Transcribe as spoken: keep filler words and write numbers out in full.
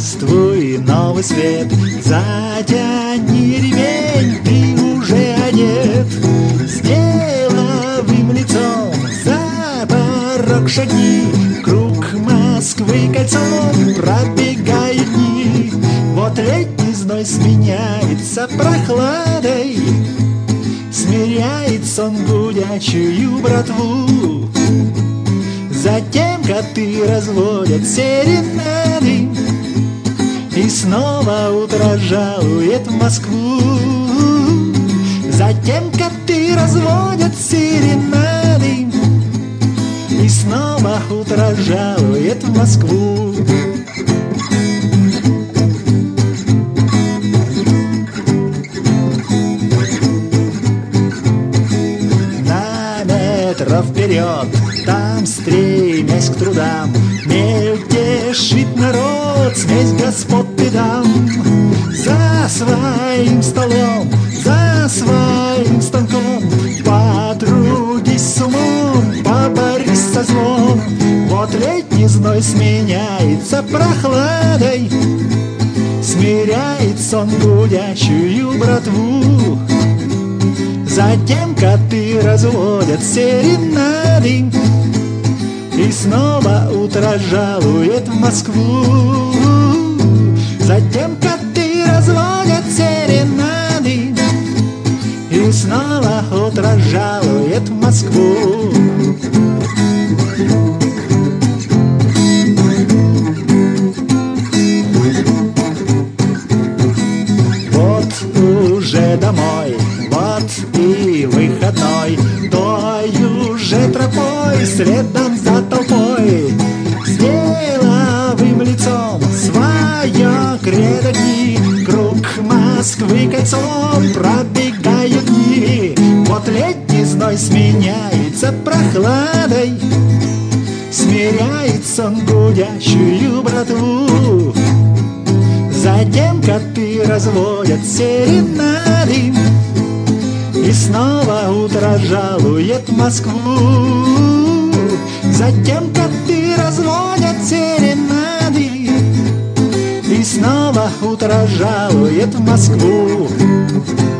Здравствуй, новый свет, затяни ремень, ты уже одет. С деловым лицом за порог шаги, круг Москвы кольцом пробегают дни. Вот летний зной сменяется прохладой, смиряет сон гудячую братву. Затем коты разводят серенады, и снова утро жалует Москву. Затем коты разводят серенады, и снова утро жалует Москву. На метро вперед, там, стремясь к трудам, мельтешит народ, смесь господ и дам. За своим столом, за своим станком, потрудись с умом, поборись со злом. Вот летний зной сменяется прохладой, смиряет сон гудящую братву. Затем коты разводят серенады, и снова утро жалует Москву. Затем коты разводят серенады, и снова утро жалует Москву. Вот уже домой, вот и выходной, той уже тропой, следом за толпой. С деловым лицом свое кредо дни, круг Москвы кольцом пробегают дни. Вот летний зной сменяется прохладой, смиряет сон гудящую братву. Затем коты разводят серенады, и снова утро жалует Москву. Затем коты разводят серенады, и снова утро жалует Москву.